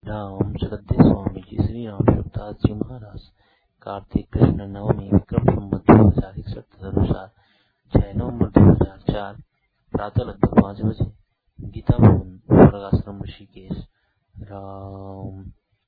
राम श्रद्धे स्वामी जी श्री राम शिवदास जी महाराज कार्तिक कृष्ण नवमी विक्रम संवत 2061 अनुसार 6 नवंबर 2004 प्रातः लगभग 5 बजे गीता भवन वर्गाश्रम ऋषिकेश। राम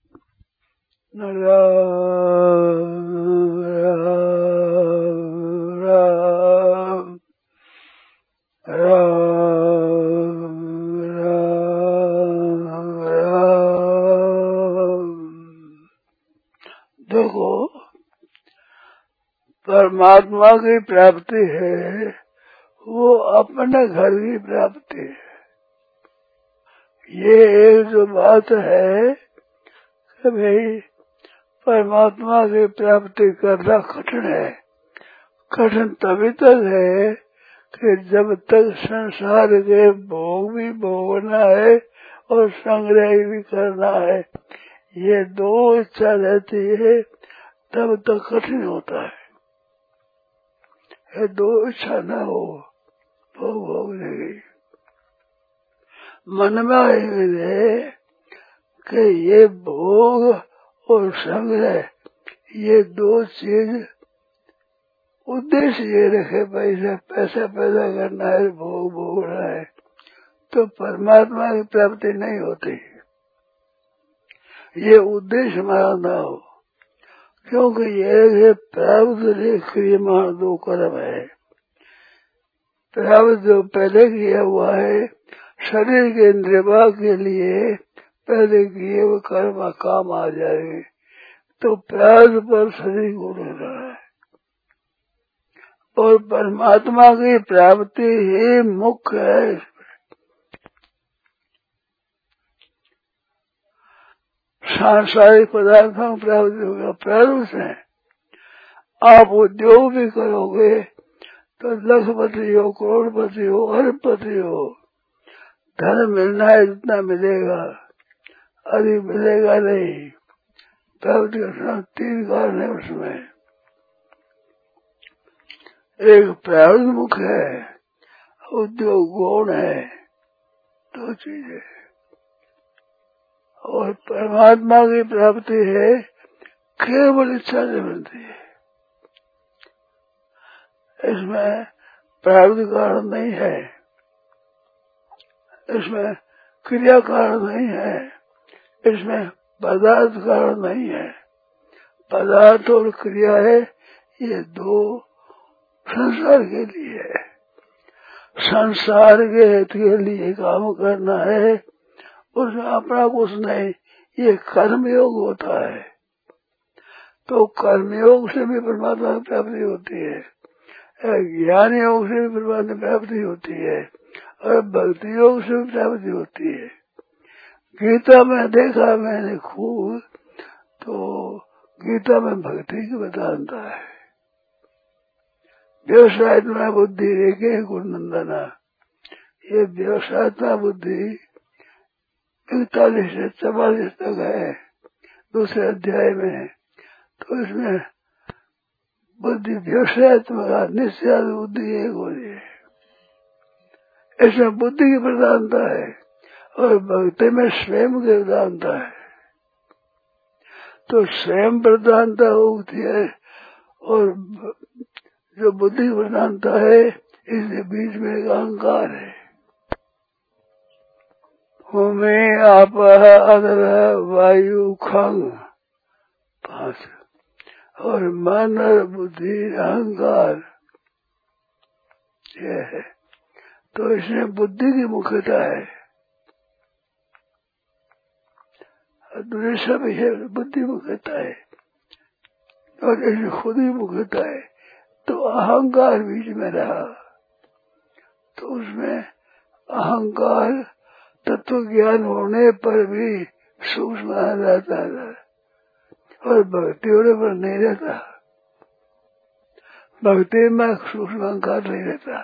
देखो, परमात्मा की प्राप्ति है वो अपने घर की प्राप्ति है। ये एक जो बात है कि भाई परमात्मा की प्राप्ति करना कठिन है। कठिन तभी तक है कि जब तक संसार के भोग भी भोगना है और संग्रह भी करना है, ये दो इच्छा रहती है तब तक कठिन होता है। ये दो इच्छा न हो भोग भोगने की, मन में है कि ये भोग और संग्रह ये दो चीज उद्देश्य ये रखे, पैसा पैदा करना है, भोग भोगना है, तो परमात्मा की प्राप्ति नहीं होती। ये उद्देश्य हमारा न हो, क्योंकि ये प्रारब्ध क्रियमाण दो कर्म है। प्रारब्ध जो पहले किया हुआ है शरीर के निर्वाह के लिए, पहले किए हुए कर्म काम आ जाएंगे, तो प्रारब्ध पर शरीर को लेना है। और परमात्मा की प्राप्ति ही मुख्य है। सांसारिक पदार्थों की प्राप्ति होगा प्रारब्ध से। आप उद्योग भी करोगे तो लखपति हो, करोड़पति हो, अरबपति हो, धन मिलना है जितना मिलेगा, अधिक मिलेगा नहीं। प्राप्ति का 3 कारण है उसमें। एक प्रारब्ध मुख्य है, उद्योग गौण है, 2 चीजें। और परमात्मा की प्राप्ति है केवल इच्छा से मिलती है। इसमें प्रारब्ध कारण नहीं है, इसमें क्रिया कारण नहीं है, इसमें पदार्थ कारण नहीं है। पदार्थ और क्रिया है ये दो संसार के लिए है। संसार के हित के लिए काम करना है, उसमें अपना कुछ नहीं, ये कर्मयोग होता है। तो कर्मयोग से भी परमात्मा की प्राप्ति होती है, ज्ञान योग से भी परमात्मा की प्राप्ति होती है, और भक्ति योग से भी प्राप्ति होती है। गीता में देखा मैंने खूब, तो गीता में भक्ति की बताता है। व्यवसायत्मा बुद्धि रेखे गुणनंदना, ये व्यवसायत्मा बुद्धि 41 से 44 तक है दूसरे अध्याय में। तो इसमें बुद्धि व्यवसायत्मक निश्चय बुद्धि एक हो रही है, इसमें बुद्धि की प्रधानता है और भक्ति में स्वयं की प्रधानता है। तो स्वयं प्रधानता होती है और जो बुद्धि की प्रधानता है, इसके बीच में एक अहंकार है। भूमि आप अदर वायु खंग 5, और मन और बुद्धि अहंकार ये है। तो इसमें बुद्धि की मुख्यता है, दूसरे सब बुद्धि मुख्यता है, और इसमें खुद ही मुख्यता है। तो अहंकार बीच में रहा, तो उसमें अहंकार तत्व ज्ञान होने पर भी सूक्ष्म रहता है और भक्ति होने पर नहीं रहता। भक्ति में सूक्ष्म अहंकार नहीं रहता,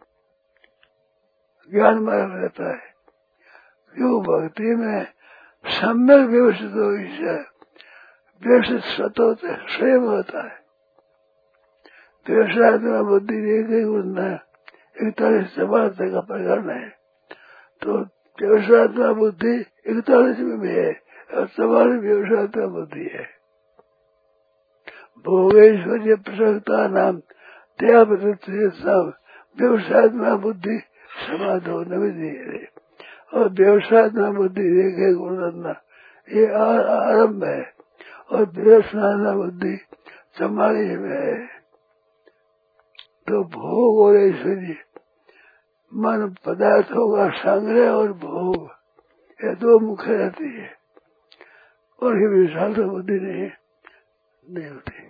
ज्ञान में रहता है। क्यों? भक्ति में सम्यक व्यवस्थित हो, व्यवस्थित स्वतः स्वयं होता है। व्यवसाय में बुद्धि रेखे गुणना 41 से 42 का प्रकरण है। तो व्यवसाय बुद्धि 41 में भी है और तुम्हारी व्यवसायता बुद्धि है। भोगेश्वर्य प्रसक्ता नाम त्याग व्यवसायत्मा बुद्धि समाधो नविधि है। और व्यवसायत्मा बुद्धि देखे गुणरत्ना ये आरंभ है, और व्यवसायत्मा बुद्धि 44 में है। तो भोग और ऐश्वर्य मन पदार्थों का संग्रह और भोग ये दो मुख्य रहती है, और ये विशाल बुद्धि नहीं होती।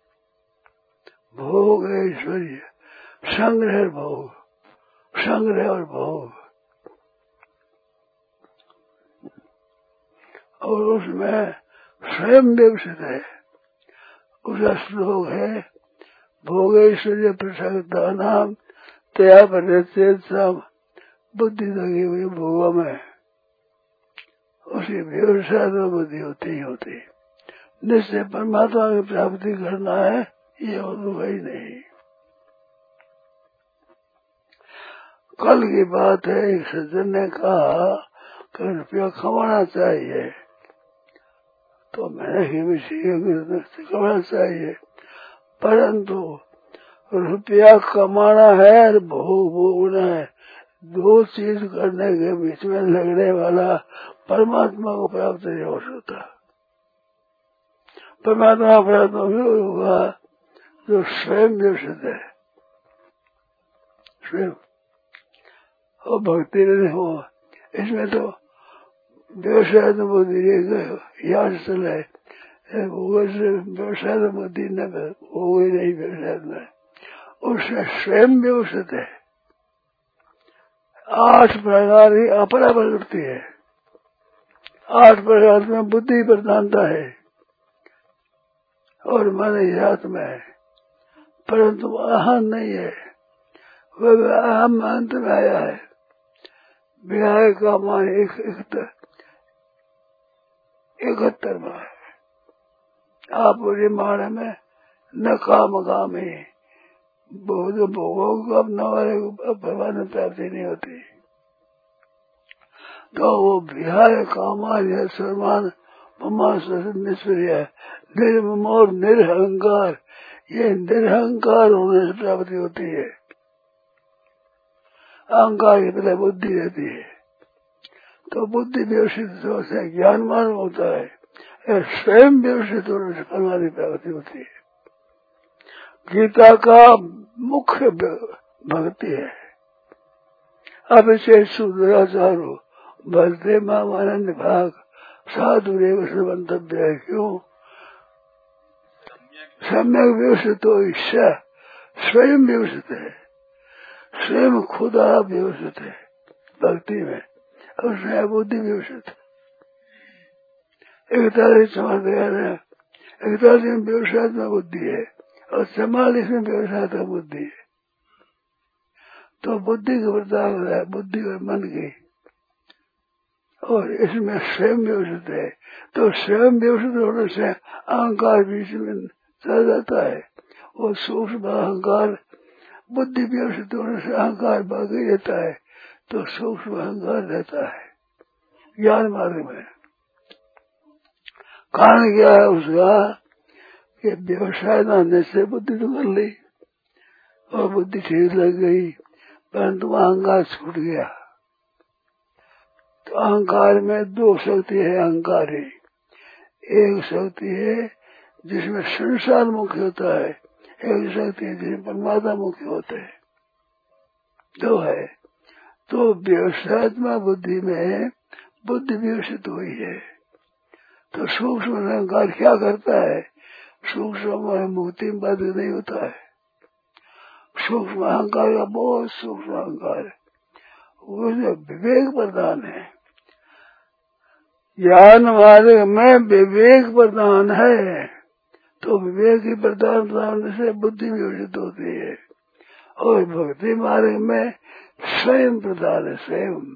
भोग ऐश्वर्य संग्रह भोग, संग्रह और भोग, और उसमें स्वयं व्यवसित है। उसका श्लोक है भोगेश्वर्य प्रसक्ता नाम त्या परिचेद बुद्धि लगी हुई भोगों में उसी व्यवसाय में बुद्धि होती ही होती। निश्चय परमात्मा की प्राप्ति करना है, ये अनुभव ही नहीं। कल की बात है, एक सज्जन ने कहा कि रुपया कमाना चाहिए, तो मैंने कमाना चाहिए, परंतु रुपया कमाना है, भोग भोगना है, दो चीज करने के बीच में लगने वाला परमात्मा को प्राप्त नहीं हो सकता। परमात्मा प्राप्त होगा जो स्वयं व्यवसित है, स्वयं। और भक्ति नहीं हो, इसमें तो व्यवसाय तो बुद्धि याद चले, व्यवसाय तो बुद्धि न हो गई नहीं, व्यवसाय में उससे स्वयं व्यवसित है। 8 प्रकार की अपरा प्रवृत्ति है, 8 प्रकार में बुद्धि प्रधानता है और मन जात में है, परंतु अहम नहीं है। वह अहम अंत में आया है। विहाय का मान 71 में है। आप रिमाण में न काम कामी भोगों को अपना वाले परमात्मा प्राप्ति नहीं होती। तो वो विहाय कामान है सर्वमान निष्क्रिय निर्मम और निरहंकार, ये निरहंकार होने से प्राप्ति होती है। अहंकार की पहले बुद्धि रहती है, तो बुद्धि व्यवसित से ज्ञानवान होता है, स्वयं व्यवसित होने से परमात्मा प्राप्ति होती है। गीता का मुख्य भक्ति है। अभिषेक सुदराचारो भक्ति माम आनंद भाग साधु रेव मंतव्य है। क्यों? सम्यक व्यवसित हो ईश्वर स्वयं व्यवसित है, स्वयं खुद आप व्यवसित है भक्ति में, और स्वयं बुद्धि व्यवसित है। 41 में व्यवसाय में बुद्धि है और 44 में व्यवसाय का बुद्धि है। तो बुद्धि का वृद्धांग है, बुद्धि और मन की, और इसमें स्वयं व्यवसित है। तो स्वयं व्यवसित होने से अहंकार बीच में चल जाता है, और सूक्ष्म अहंकार बुद्धि व्यवसित होने से अहंकार बाकी रहता है, तो सूक्ष्म अहंकार रहता है ज्ञान मार्ग में। कारण क्या है उसका कि व्यवसाय न से बुद्धि तो कर ली और बुद्धि ठीक लग गई, परंतु अहंकार छूट गया। तो अहंकार में 2 शक्ति है। अहंकार है, एक शक्ति है जिसमें संसार मुख्य होता है, एक शक्ति है जिसमें परमात्मा मुख्य होता है, 2 है। तो व्यवसायत्मक बुद्धि में बुद्धि व्यवसित हुई है। तो सूक्ष्म अहंकार क्या करता है? सूक्ष्म मुक्ति में बाधित नहीं होता है। सूक्ष्म अहंकार का बहुत सूक्ष्म अहंकार है, वो विवेक प्रदान है। ज्ञान मार्ग में विवेक प्रदान है, तो विवेक की प्रदान से बुद्धि व्यवसित होती है। और भक्ति मार्ग में स्वयं प्रदान है,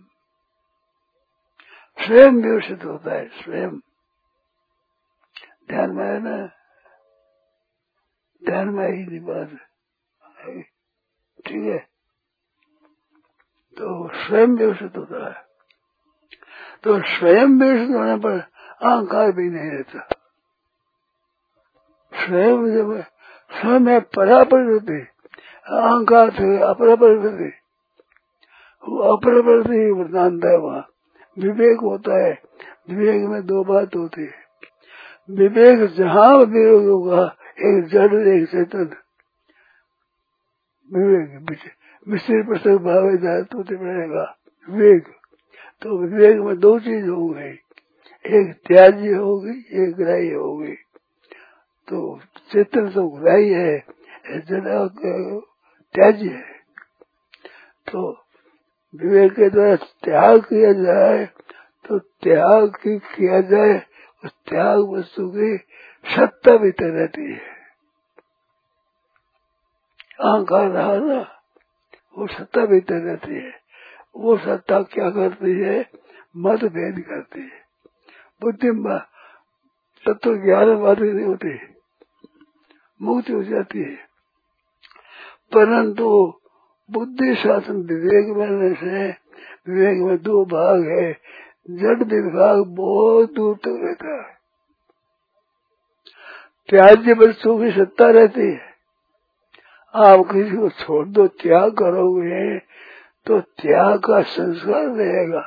स्वयं व्यवसित होता है, स्वयं। ध्यान में है ना? ध्यान में ही नहीं बात, ठीक है। तो स्वयं व्यवसित होता है। तो स्वयं व्यवसित होने पर अहंकार भी नहीं रहता। स्वयं जब स्वयं है पराप्रकृति, अहंकार से अपराप्रकृति, वो अपराप्रकृति वृतांत है। वहाँ विवेक होता है। विवेक में दो बात होती है। विवेक जहाँ विवेक होगा, एक जड़ एक चेतन, विवेक विशेष प्रसंग भावे जाए तो रहेगा विवेक। तो विवेक में दो चीज हो गई, एक त्याज्य होगी, एक ग्राह्य होगी। तो चेतन तो ग्राह्य है, जड़ त्याज्य है। तो विवेक के द्वारा त्याग किया जाए तो त्याग किया जाए, उस त्याग वस्तु की सत्ता भीतर रहती है। अहंकार रहा ना, वो सत्ता भीतर रहती है। वो सत्ता क्या करती है? मतभेद करती है। बुद्धि तत्व ज्ञान वादी नहीं होती, मुक्ति हो जाती है। परंतु बुद्धि शासन विवेक बनने से, विवेक में दो भाग है, जड़ विभाग बहुत दूर तक रहता है। त्याज्य वस्तु की सत्ता रहती है। आप किसी को छोड़ दो, त्याग करोगे तो त्याग का संस्कार रहेगा।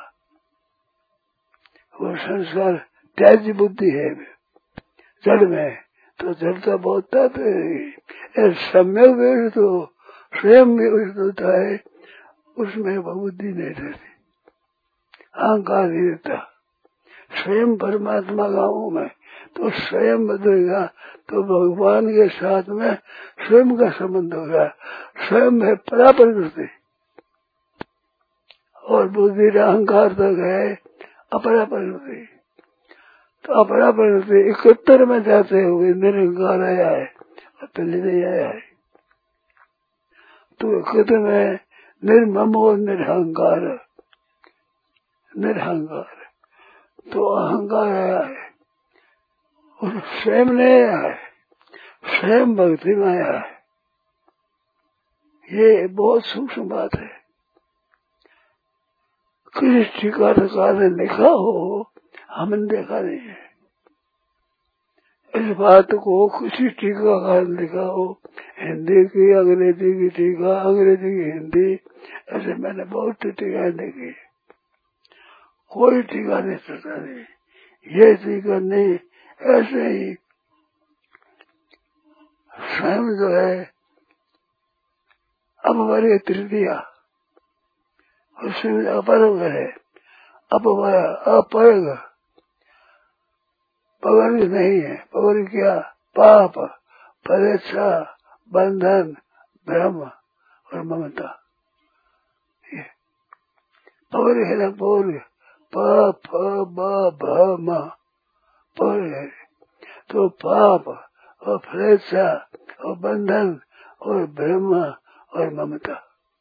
वो संस्कार त्याज्य बुद्धि है जड़ में, तो जड़ता बहुत है। सम्यक वेद तो स्वयं व्यवस्थित होता है, उसमें बुद्धि नहीं रहती, अहंकार नहीं रहता। स्वयं परमात्मा का हूँ मैं, तो स्वयं बदलेगा तो भगवान के साथ में स्वयं का संबंध होगा। स्वयं है पराप्रकृति और बुद्धि अहंकार तक है अपराप्रकृति। तो अपराप्रकृति 71 में जाते हुए निरंकार आया है और पहले नहीं आया है। तो 71 में निर्मम और निरहंकार, निरहंकार तो अहंकार आया है और स्वयं नहीं आया है, स्वयं भक्ति में आया है। ये बहुत सूक्ष्म बात है। किसी टीकाकार ने लिखा हो, हमने देखा नहीं है। इस बात को किसी टीकाकार ने लिखा हो, हिंदी की अंग्रेजी की टीका, अंग्रेजी की हिंदी, ऐसे मैंने बहुत टीका देखी, कोई टीका नहीं चलता नहीं। ये टीका नहीं, ऐसे ही स्वयं जो है अपवर्ग तृतीया, उसमें अपवर्ग है, अपवर्ग, पवर्ग नहीं है। पवर्ग क्या? पाप, परीक्षा, बंधन, भ्रम और ममता। ये पवर्ग है ना, पवर्ग, प फ ब भ म, पवर्ग है। तो पाप और परीक्षा और बंधन और भ्रम और ममता,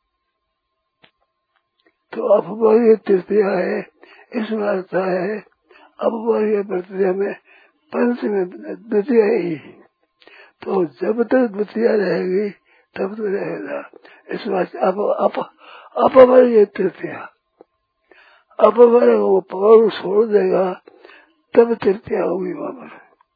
तो अपवर्ग तृतीया है। इसमें अर्थ है अपवर्ग तृतीया में पंचमी द्वितीय ही, तो जब तक द्वितीय रहेगी तब तो रहेगा। इस बात अपवर्ग तृतीया, अपवर्ग वो पवर्ग छोड़ देगा तब तृतीया होगी वहां पर।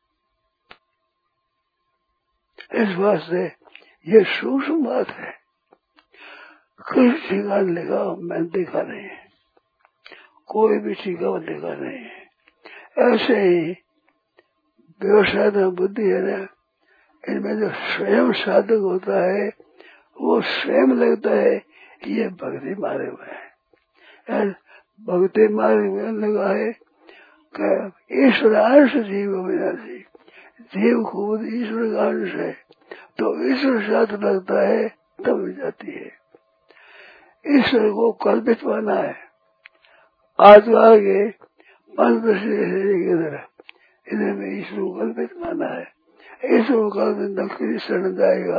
इस बात से ये सूक्ष्म बात है। किस ठिकाने लिखा मैंने देखा नहीं है, कोई भी ठिकाना लिखा नहीं है। ऐसे ही व्यवसाय में बुद्धि है ना, इनमें जो स्वयं साधक होता है वो स्वयं लगता है ये भक्ति मार्ग में है। भक्ति मार्ग में लगा है ईश्वर अंश जीव विनाशी, जीव खुद ईश्वर का अंश है, तो ईश्वर साथ लगता है तब जाती है। ईश्वर को कल्पित माना है। आज आगे 5-10 इधर में ईश्वर को कल्पित माना है। ईश्वर को कल्पित नकली शरण जाएगा,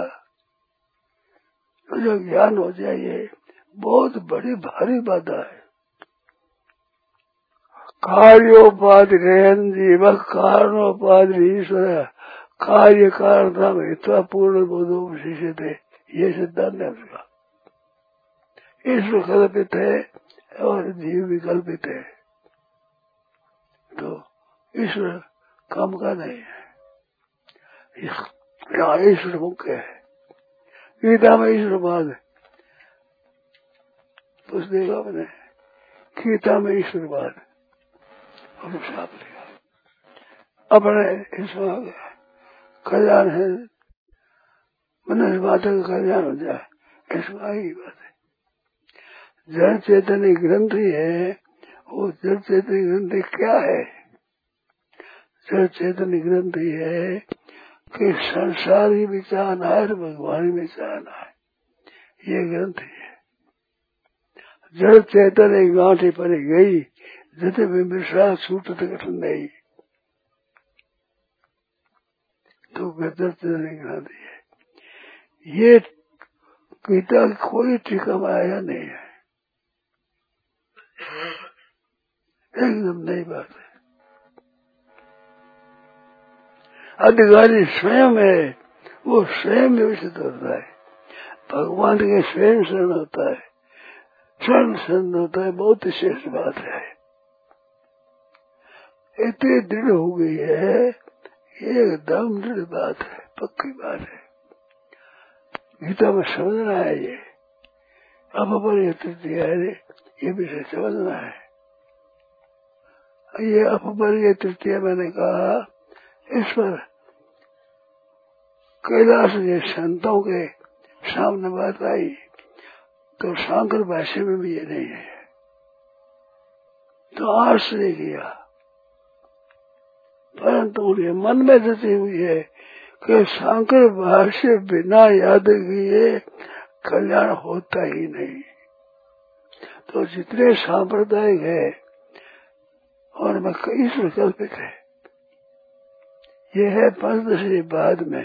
जो ज्ञान हो जाए बहुत बड़ी भारी बाधा है। कार्योपाधि रहन जीव कारणोपाधि ईश्वर, कार्य कारणता में इतना पूर्ण बोधो विशेष थे, ये सिद्धांत है उसका। ईश्वर कल्पित है और जीव भी कल्पित है। तो ईश्वर काम का नहीं है, यहाँ ईश्वर मुख्य है। गीता में ईश्वरवाद है, तो देखा मैंने गीता में ईश्वरवाद और साफ लिखा अपने इसमें कल्याण है, मनुष्य माता का कल्याण हो जाए, इसमें आई बात है। जड़ चेतन ग्रंथि है, वो जड़ चेतन ग्रंथि क्या है? जड़ चेतन ग्रंथि है कि संसार ही विचारना है, भगवान ही विचारना है, ये ग्रंथि है। जड़ चेतन एक गांठी पर गई, जते में विश्वास छूट गठन नहीं, तो जड़ चेतन ग्रंथि है। ये गीता कोई टीका में आया नहीं है, एकदम नई बात है। अधिकारी स्वयं है, वो स्वयं विकसित होता है, भगवान के स्वयं शरण होता है, शरण होता है, बहुत विशेष बात है। इतनी दृढ़ हो गई है, एकदम दृढ़ बात है, पक्की बात है। गीता में समझना है ये, अब पर ये तृतीय है, ये विषय समझना है। ये अपरिय तृतीय मैंने कहा, इस पर कैलाश के संतों के सामने बात आई, तो शांकर भाष्य में भी ये नहीं है, तो आश्चर्य किया, परंतु उनके मन में जती हुई है कि शांकर भाष्य बिना याद किए कल्याण होता ही नहीं। तो जितने सांप्रदायिक है और मैं कई कल्पित है, ये है पंचदशी बाद में,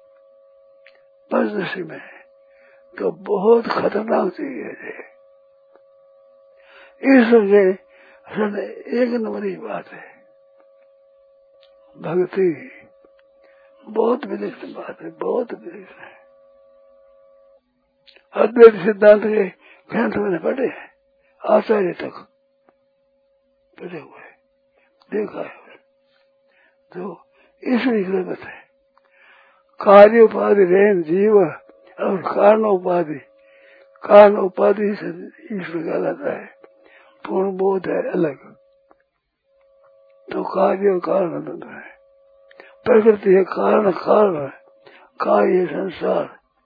पंचदशी में तो बहुत खतरनाक चीज है। इसलिए एक नंबरी बात है, भक्ति बहुत विलक्षण बात है, बहुत विलक्षण है। अद्वैत सिद्धांत के ग्रंथ मैंने पढ़े हैं, आचार्य तक पढ़े हुए देखा है, तो ईश्वरी जगत है। कार्य उपाधि रहन जीव और कारणोपाधि, कारणोपाधि से ईश्वर कहलाता है, पूर्ण बोध है अलग, तो कार्य और कारण दोनों है। प्रकृति है कारण, कारण कार्य संसार,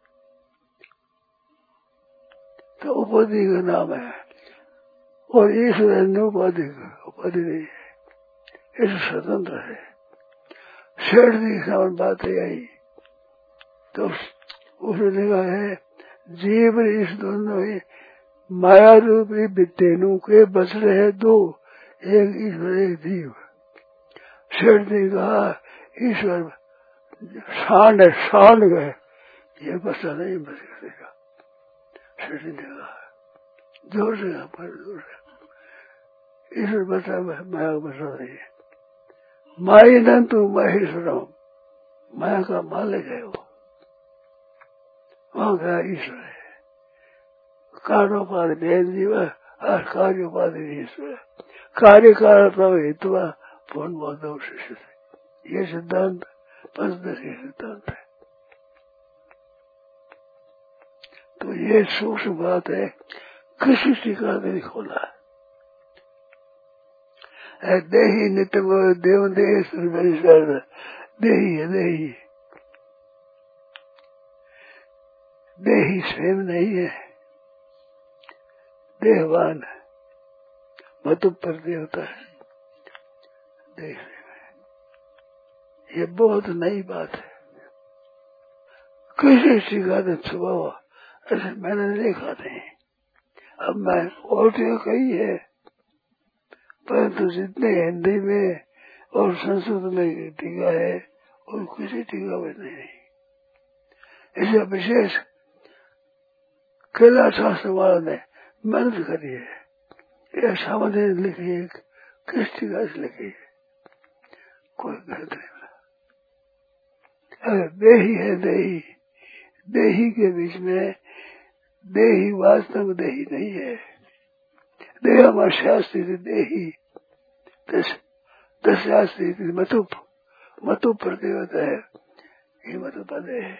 तो उपाधि का नाम है, और ईश्वर अनुपाधि का, उपाधि नहीं है, ईश्वर स्वतंत्र है। शेष की समान बात आई, तो उसने लिखा है जीव इस दोनों ही माया रूपी विद्येनु के बच रहे दो, एक ईश्वर एक जीव। शेष ने कहा ईश्वर शान है, शान गए, ये बचा नहीं बच सकेगा। शेष ने कहा जोर से, जोर से ईश्वर बचा, माया बचा नहीं है। माई नंतु महेश्वरम, माया का मालिक है वो, वहां का ईश्वर है। कारणोपाधि भेद जीव और कार्योपाधि ईश्वर, कार्य कारणता हेतु पूर्ण बोध शिष्य से, ये सिद्धांत पंचदशी सिद्धांत है। तो ये सूक्ष्म बात है, किसी टीका नहीं खोला है। देही नित्य देव देश देही है, देही देही स्वयं नहीं है, देहवान मतु पर देवता है, देह में। ये बहुत नई बात है, किसी सीखा ने छुपा ऐसे मैंने देखा नहीं। अब मैं और जगह कही है, परंतु जितने हिंदी में और संस्कृत में टीका है और किसी टीका में नहीं। इसे विशेष कैलाश शास्त्र वालों ने मेहनत करी है, यह सामने लिखी है, किस टीका से लिखी है, कोई गलत नहीं बना। अगर देही है, देही, देही के बीच में देही वास्तव में देही नहीं है। देह में शास्त्री देही दस्यास्ती मतु प्रतिवत है, ये मतु पद है।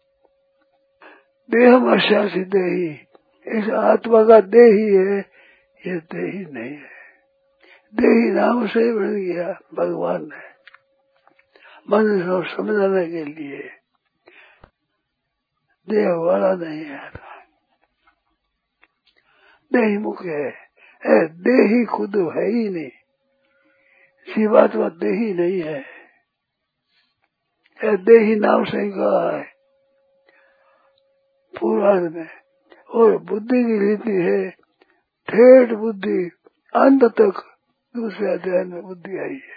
देहम अशासी देही, इस आत्मा का देही है, ये देही नहीं है। देही नाम से बन गया भगवान ने मन को समझाने के लिए, देह वाला नहीं है। देही मुख्य है, देही खुद है ही नहीं, जीवात्मा देही नहीं है, देही नाम से कहा है पुराण में। और बुद्धि की रीति है ठेठ बुद्धि, अंत तक दूसरे अध्याय में बुद्धि आई है।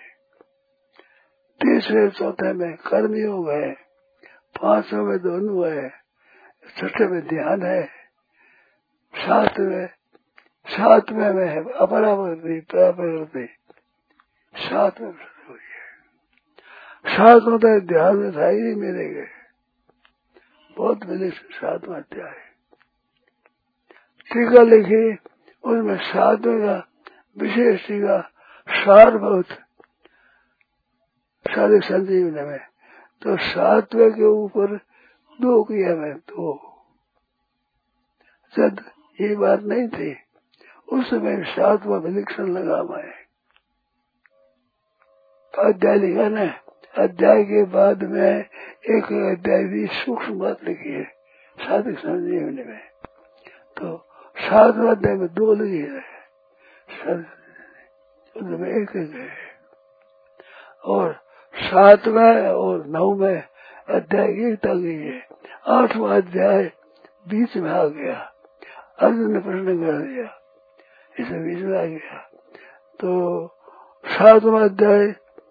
तीसरे चौथे में कर्मयोग है, पांचवें में दोनों है, छठे में ध्यान है, सातवें में है अपरावृत्ति प्रवृत्ति, सातवें हुई है। सातवें तो ध्यान में था ही नहीं मेरे गए, बहुत विलक्षण सातवां अध्याय। टीका लिखी उसमें सातवें का विशेष टीका सारभूत साधक संजीवनी में, तो सातवें के ऊपर दो किया मैं दो, जब ये बात नहीं थी उस समय सातवां विलक्षण लगा मैं अध्याय लिखा न। अध्याय के बाद में एक अध्याय भी सूक्ष्म बात लिखी है साधक संजीवनी में, तो सातवें अध्याय में दो लगी है, उसमें एक है। और सातवें और नौवें अध्याय एकता गई है, आठवां अध्याय बीच में आ गया, अर्जुन ने प्रश्न कर दिया, इसे बीच में आ गया। तो सातवां अध्याय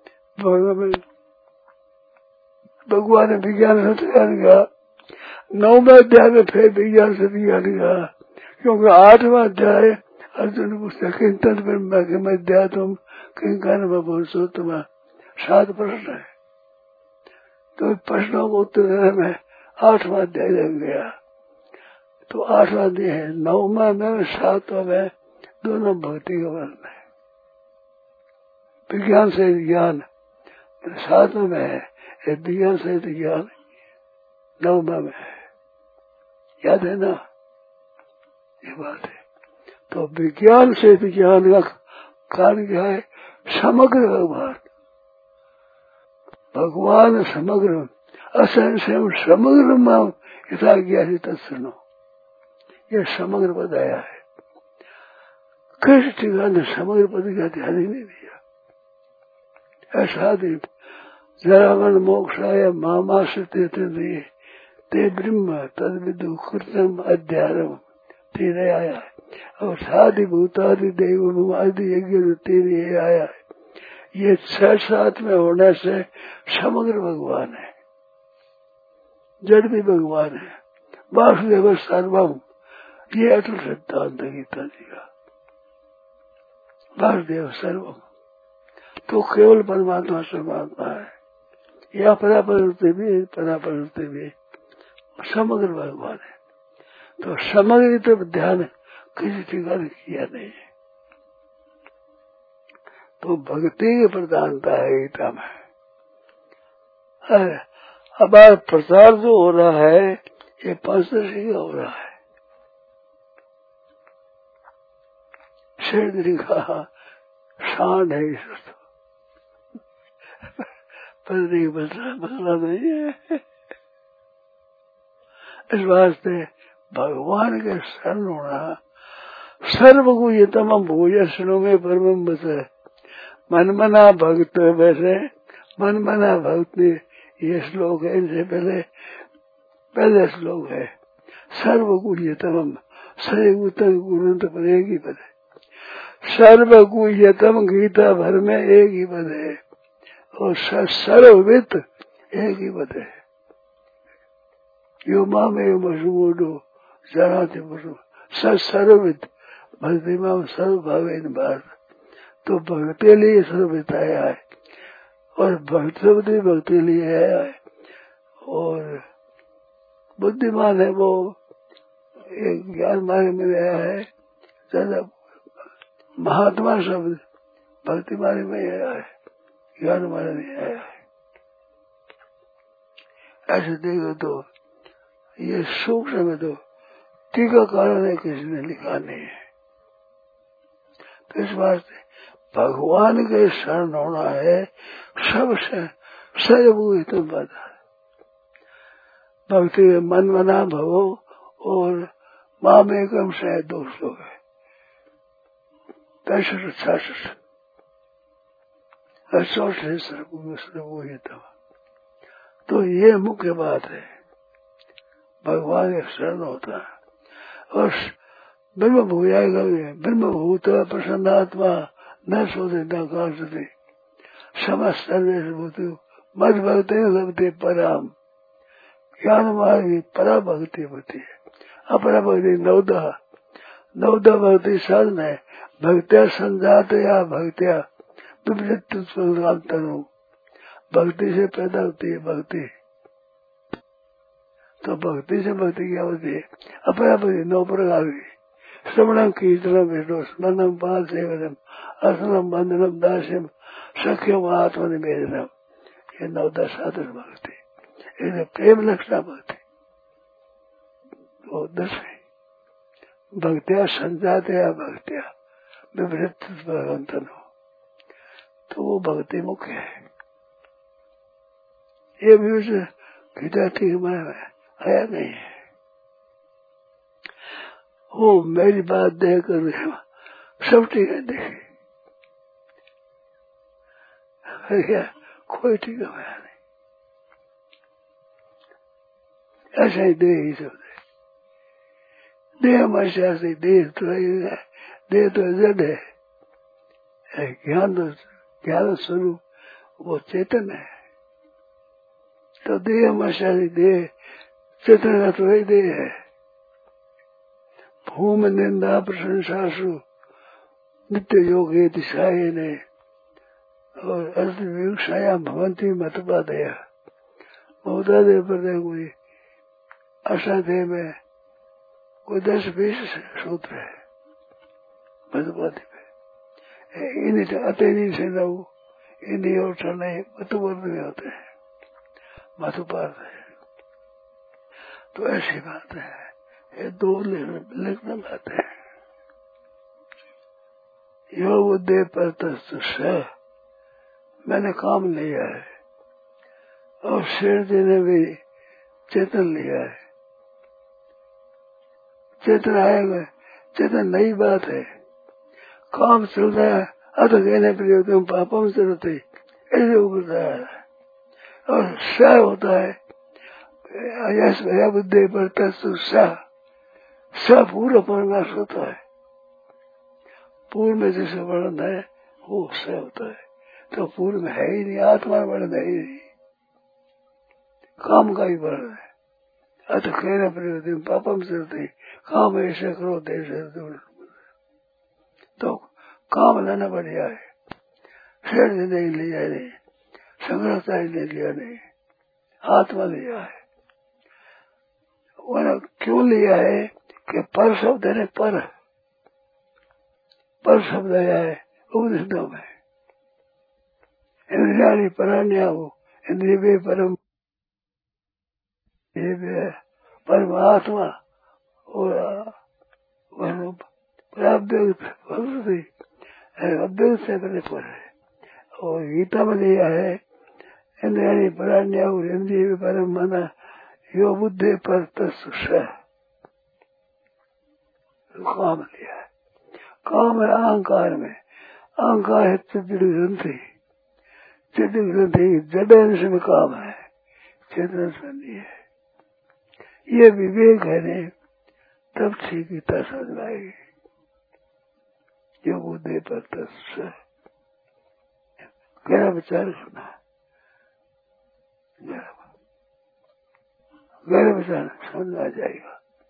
भगवान ने विज्ञान से ज्ञान का, नौवें अध्याय में फिर विज्ञान से ज्ञान का, क्योंकि आठवां अध्याय अर्जुन पूछता किंतन ब्रह्म के मध्या तुम किंकन भवसो, तुम 7 प्रश्न है, तो प्रश्नों को उत्तर देने में आठवां अध्याय लग गया। तो आठवां अध्याय है, नौवां में 7वां में दोनों भक्ति का वर्णन है, विज्ञान से ज्ञान 7वां में है, विज्ञान से ज्ञान 9वां में है, याद है ना ये बात है। तो विज्ञान से ज्ञान का कारण क्या है? समग्र भगवान समग्र असंशय समग्र मां यथा ज्ञानी तत्सुनो, ये समग्र पद आया है। कृष्ण टीका ने समग्र पद का ध्यान ही नहीं दिया। ऐसा दिन जरावन मोक्षाय मामाश्रिते ते ब्रह्म तद विदु कृतम अध्यारम तेरे आया है, और साधि भूतादि देव आदि यज्ञ तेरे आया है। ये 6-7 में होने से समग्र भगवान है, जड़ भी भगवान है, वासुदेव सर्वम, ये अटल सिद्धांत गीता जी का, वासुदेव सर्वम। तो केवल परमात्मा परमात्मा है, या पराप्रवृत्ति भी समग्र भगवान है। तो समग्र तो ध्यान किसी टीका ने किया नहीं है। तो भक्ति की प्रधानता है गीता में। अब प्रचार जो हो रहा है ये पंचदशी का हो रहा है। शेरगिरी का शान है इस पत्नी बदला नहीं है। इस वास्ते भगवान के शरण होना, सर्वगुह्यतम भूयसनो में परम बस, मन मना भक्त, वैसे मन मना भक्त ये श्लोक है, इनसे पहले श्लोक है। सर्वगुह्यतम सर्वगुतम गुरुंत पर एक ही पद है, सर्वगुह्यतम गीता भर में एक ही पद है, और सर्ववित एक ही पद है। यो माम एव मसुमोडो जनाते सर्ववित भक्ति माम सर्व भावेन भारत। तो भक्ति लिए सर्ववित आया है, और भक्ति लिए आया है, और बुद्धिमान है वो एक ज्ञान मार्ग में आया है, ज्यादा महात्मा शब्द भक्ति मार्ग में आया है। ज्ञान मार्ग नहीं आया है। ऐसे देखो तो ये सूक्ष्म में तो टीकाकारों ने किसी ने लिखा नहीं है। तो इस वास्ते भगवान के शरण होना है सबसे सर्वभूत बात है। भक्ति में मन मना भवो और माम एकम से 2 श्लोक है 65-66 सर्वभूत। तो ये मुख्य बात है, भगवान के शरण होता है। और ब्रह्म भूयाएगा ब्रह्म भूत प्रसन्नात्मा न सोते न कांसते समस्त सर्वेश भूत मद भक्ति लभते पराम। ज्ञान मार्ग परा भक्ति होती है। अपरा भक्ति नवदा भक्ति साधन है। भक्त्या संजात या भक्त्या विपरीतनु, भक्ति से पैदा होती है भक्ति। तो भक्ति से भक्ति क्या होती है? अपरा भक्ति 9 प्रकार की। श्रवणम कीर्तनम विष्णु स्मरणम पाल सेवनम असनम बंधनम दास्यम सख्यम आत्मनिवेदनम, ये 9 साधन भक्ति। इसे प्रेम लक्षणा भक्ति। वो 10 भक्त्या संजात या भक्त्या विपरीत भगवंतन हो, तो वो भक्ति मुख्य है। ये भी उसे खिंचा ठीक में आया नहीं है। वो मेरी बात देखकर सब ठीक है देखी, क्या कोई ठीक है नहीं। ऐसा ही देह ही सब देह हमारे से देह तो है, देह तो जड़ है। ज्ञान स्वरूप वो चेतन है। तो देह हमारे देह चेतन का तो ही देह है। भूमि निंदा प्रशंसासु नित्य योगे दिशाए ने और अर्थव्यवसाया भवंती मतपादया। मौदा देव पर कोई अष्टाध्याय में कोई 10-20 सूत्र है मतपादी पे। इन्हीं अतनी से न इन्हीं और चढ़ने मतुवर्ग में होते हैं, मतुपाद है। तो ऐसी बात है, ये 2 लिखना बात है। यो बुद्धि पर तस्तु मैंने काम लिया है और शेर जी ने भी चेतन लिया है। चेतन आएगा, चेतन नई बात है। काम चल रहा है अथ कहने पर तुम पापम चलते ऐसे उगता है। और स होता है यश भया बुद्धि पर तस्तु स पूर्व परनाश होता है। पूर्व में जैसे वर्णन है वो स होता है। तो पूर्व में है ही नहीं, आत्मा वर्णन है ही नहीं, काम का ही वर्णन है। अत कहना प्रयोजन पापम चलते काम ऐसे करो देश। तो काम लेना बढ़िया है। शेर ने नहीं लिया, नहीं संग्रहता ही नहीं लिया, नहीं आत्मा लिया है। उन्होंने क्यों लिया है कि पर शब्द है, पर शब्द आया है उपनिषदों में। इंद्रियाणी परान्या हो, इंद्रिय परम परमात्मा और अव्यक्त से पहले पर है। और गीता में लिया है इंद्रियाणी परान्या और इंद्रिय परम मना यो बुद्धि पर तस्व काम लिया है। काम है अहंकार में, अहंकार है चित्त ग्रंथि, चित्त ग्रंथि जड़ अंश में काम है, चेतन से नहीं है। ये विवेक है नहीं तब ठीक गीता समझ आएगी। यो बुद्धि पर तस्व गहरा विचार सुना, गहरा विचार समझ आ जाएगा।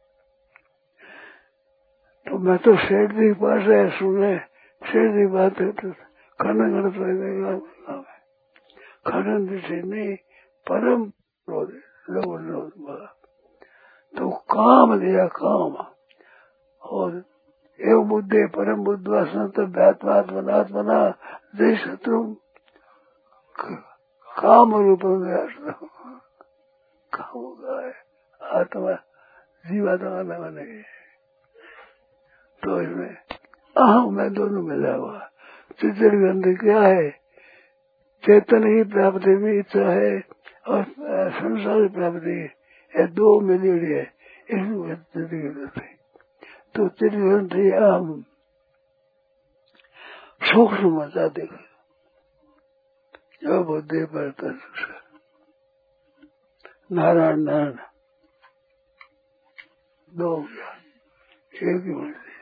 तो मैं तो सेठ जी पास है सुने, सेठ जी बात है तो खंडन गलत रहेगा। खंडन से नहीं परम लोग बोला तो काम लिया काम। और एवं बुद्धि परम बुद्ध संत व्यात्मात्मनात्मना जय शत्रु काम रूप में काम का है, आत्मा जीवात्मा नाम नहीं। तो इसमें अहम में दोनों मिला हुआ। चित्र ग्रंथ क्या है? चेतन ही प्राप्ति भी इच्छा है और संसार प्राप्ति, ये दो मिली हुई है। इसमें चित्र ग्रंथ है। तो चित्र ग्रंथ ही अहम सूक्ष्म मचा देखो जो बुद्धि पर नारायण नारायण दो एक ही